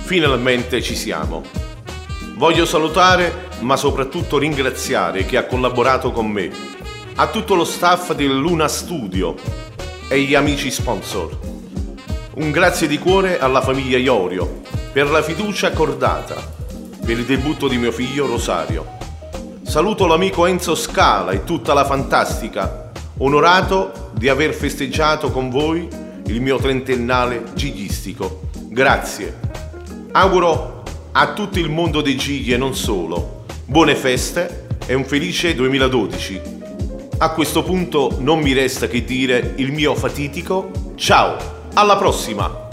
finalmente ci siamo. Voglio salutare, ma soprattutto ringraziare chi ha collaborato con me, a tutto lo staff del Luna Studio e gli amici sponsor. Un grazie di cuore alla famiglia Iorio per la fiducia accordata per il debutto di mio figlio Rosario. Saluto l'amico Enzo Scala e tutta la fantastica, onorato di aver festeggiato con voi il mio trentennale gigistico. Grazie. Auguro a tutto il mondo dei gigli e non solo buone feste e un felice 2012. A questo punto non mi resta che dire il mio fatitico ciao, alla prossima!